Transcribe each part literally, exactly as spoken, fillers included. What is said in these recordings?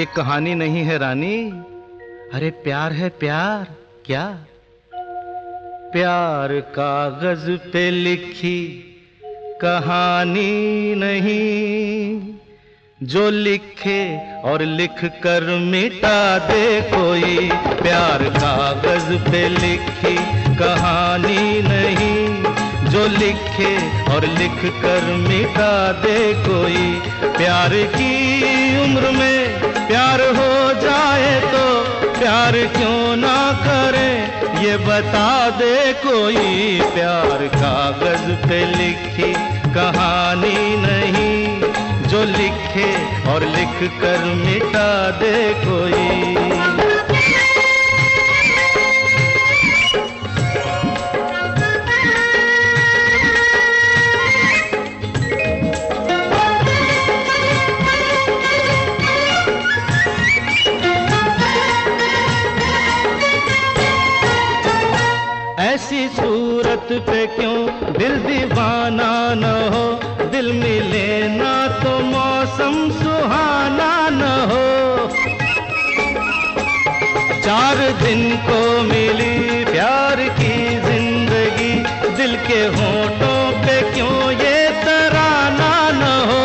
कहानी नहीं है रानी, अरे प्यार है प्यार। क्या प्यार कागज पे लिखी कहानी नहीं, जो लिखे और लिख कर मिटा दे कोई। प्यार कागज पे लिखी कहानी नहीं, जो लिखे और लिख कर मिटा दे कोई। प्यार की उम्र में प्यार हो जाए तो प्यार क्यों ना करें, ये बता दे कोई। प्यार कागज पे लिखी कहानी नहीं, जो लिखे और लिख कर मिटा दे कोई। ऐसी सूरत पे क्यों दिल दीवाना न हो, दिल मिले ना तो मौसम सुहाना न हो। चार दिन को मिली प्यार की जिंदगी, दिल के होठों पे क्यों ये तराना न हो।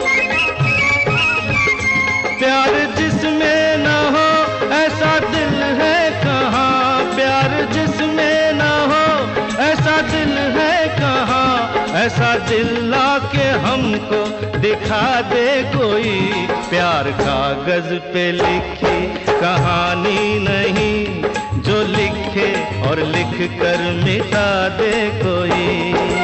प्यार जिसमें न हो ऐसा दिल है कहाँ, प्यार जिसमें ऐसा दिल है कहाँ, ऐसा दिल लाके हमको दिखा दे कोई। प्यार कागज पे लिखी कहानी नहीं, जो लिखे और लिख कर मिटा दे कोई।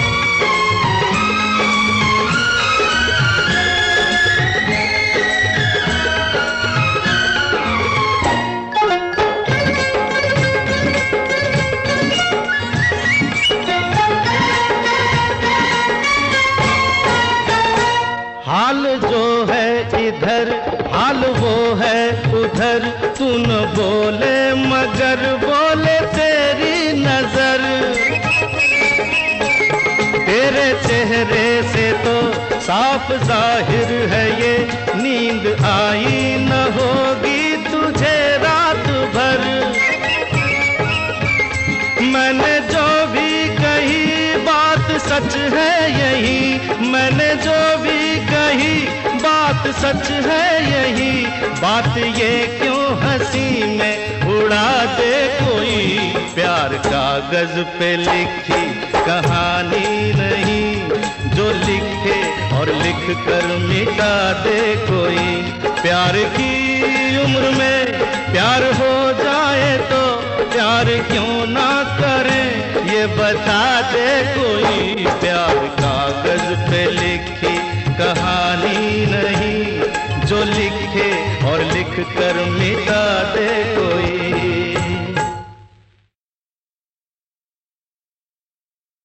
हाल जो है इधर हाल वो है उधर, तू न बोले मगर बोले तेरी नजर। तेरे चेहरे से तो साफ जाहिर है ये, नींद आई न होगी तुझे रात भर। मैंने जो भी कही बात सच है यही, मैंने जो भी कही बात सच है यही। बात ये क्यों हंसी में उड़ा दे कोई। प्यार कागज पे लिखी कहानी नहीं, जो लिखे और लिख कर मिटा दे कोई। प्यार की उम्र में प्यार हो जाए तो प्यार क्यों ना करें, ये बता दे कोई। प्यार कागज पे लिखी कहानी नहीं, जो लिखे और लिख कर मिटा दे कोई।